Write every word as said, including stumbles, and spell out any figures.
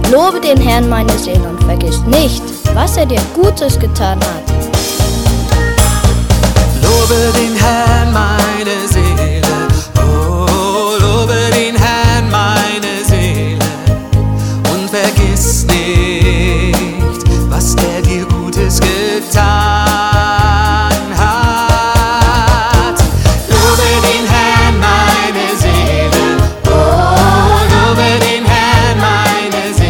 Lobe den Herrn, meine Seele, und vergiss nicht, was er dir Gutes getan hat. Lobe den Herrn, meine Seele, oh, lobe den Herrn, meine Seele, und vergiss nicht,